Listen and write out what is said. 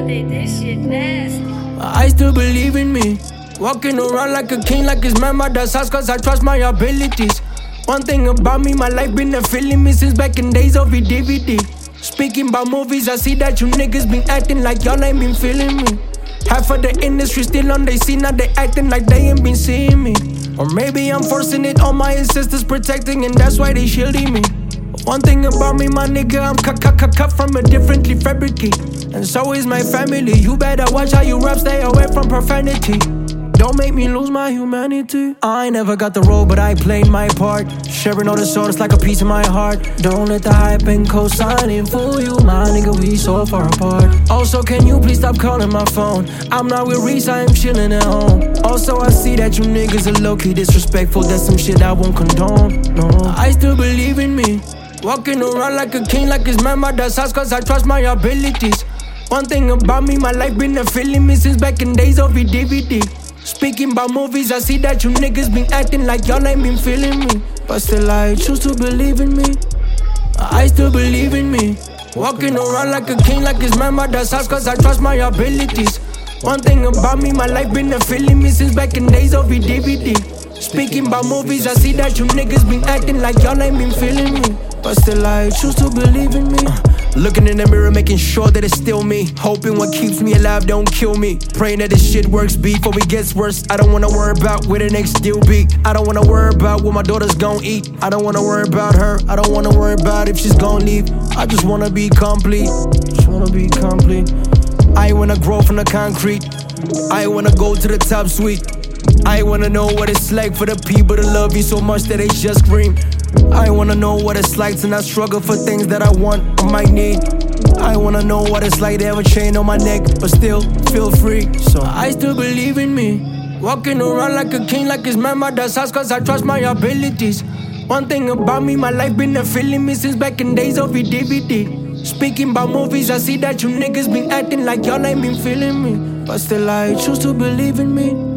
This shit nasty. I still believe in me. Walking around like a king, like it's my mother's house, cause I trust my abilities. One thing about me, my life been a feeling me since back in days of DVD. Speaking about movies, I see that you niggas been acting like y'all ain't been feeling me. Half of the industry still on they scene, now they acting like they ain't been seeing me. Or maybe I'm forcing it on my ancestors protecting, and that's why they shielding me. One thing about me, my nigga, I'm cut from a differently fabricate. And so is my family. You better watch how you rap, stay away from profanity. Don't make me lose my humanity. I ain't never got the role, but I played my part. Sharing all the soul, it's like a piece of my heart. Don't let the hype and co-signing fool you, my nigga, we so far apart. Also, can you please stop calling my phone? I'm not with Reese, I am chilling at home. Also, I see that you niggas are low-key disrespectful. That's some shit I won't condone, no. I still believe in me. Walking around like a king, like it's my mother's house, cause I trust my abilities. One thing about me, my life been a feeling me since back in days of DVD. Speaking about movies, I see that you niggas been acting like y'all ain't been feeling me. But still I choose to believe in me. I still believe in me. Walking around like a king, like it's my mother's house, cause I trust my abilities. One thing about me, my life been a feeling me since back in days of DVD. Speaking about movies, I see that you niggas been acting like y'all ain't been feeling me. But still I choose to believe in me. Looking in the mirror, making sure that it's still me. Hoping what keeps me alive don't kill me. Praying that this shit works before it gets worse. I don't wanna worry about where the next deal be. I don't wanna worry about what my daughter's gon' eat. I don't wanna worry about her. I don't wanna worry about if she's gon' leave. I just wanna be complete. Just wanna be complete. I wanna grow from the concrete. I wanna go to the top suite. I wanna know what it's like for the people to love you so much that they just scream. I wanna know what it's like to not struggle for things that I want or might need. I wanna know what it's like to have a chain on my neck, but still feel free. So I still believe in me. Walking around like a king, like it's my mother's house, cause I trust my abilities. One thing about me, my life been a feeling me since back in days of DVD. Speaking about movies, I see that you niggas been acting like y'all ain't been feeling me. But still I choose to believe in me.